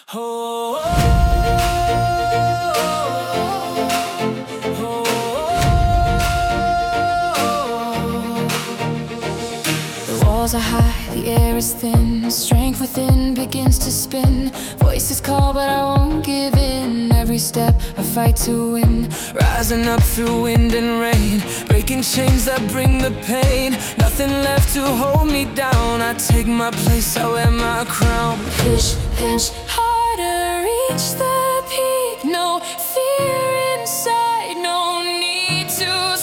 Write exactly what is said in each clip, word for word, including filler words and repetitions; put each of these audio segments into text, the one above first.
Oh, oh, oh, oh. The walls are high, the air is thin. Strength within begins to spin. Voices call, but I won't give in. Every step I fight to win. Rising up through wind and rain, breaking chains that bring the pain. Nothing left to hold me down. I take my place, I wear my crown. Push, push harder, reach the peak. No fear inside, no need to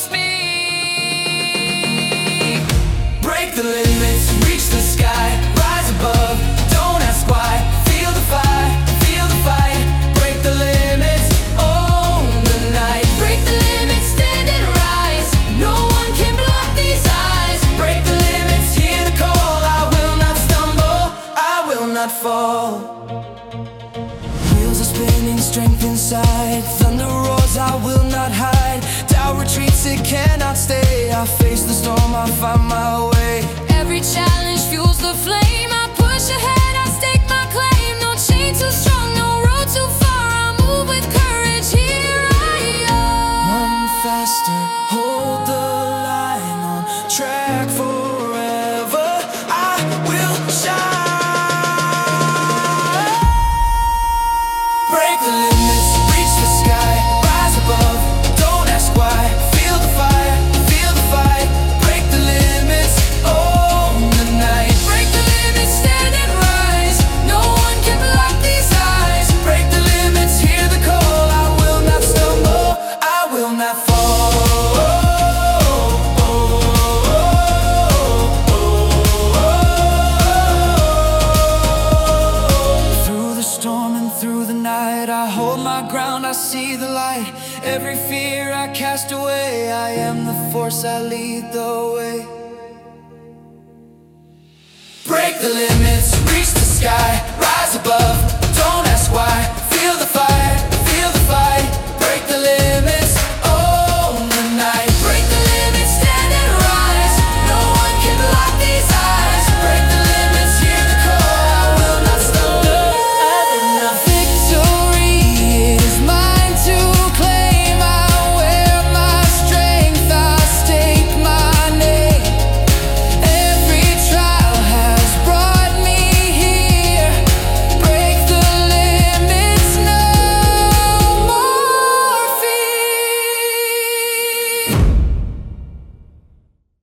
speak. Break the limits, reach the sky, rise above, don't ask why. Feel the fire, feel the fight. Break the limits, own the night. Break the limits, stand and rise. No one can block these eyes. Break the limits, hear the call. I will not stumble, I will not fall. Wheels are spinning, strength inside. Thunder roars, I will not hide. Doubt retreats, it cannot stay. I face the storm, I find my way. Every challenge fuels the flame. I push ahead, I stake my claim. No chain too strong, no road too far. I move with courage, here I am. Run faster, hold the line, on track forever. I will shine. Break the limits, reach the sky, rise above, don't ask why. Feel the fire, feel the fight. Break the limits, own the night. Break the limits, stand and rise. No one can block these eyes. Break the limits, hear the call. I will not stumble, I will not fall. Through the storm and through the night, I hold my ground, I see the light. Every fear I cast away, I am the force, I lead the way. Break the limits,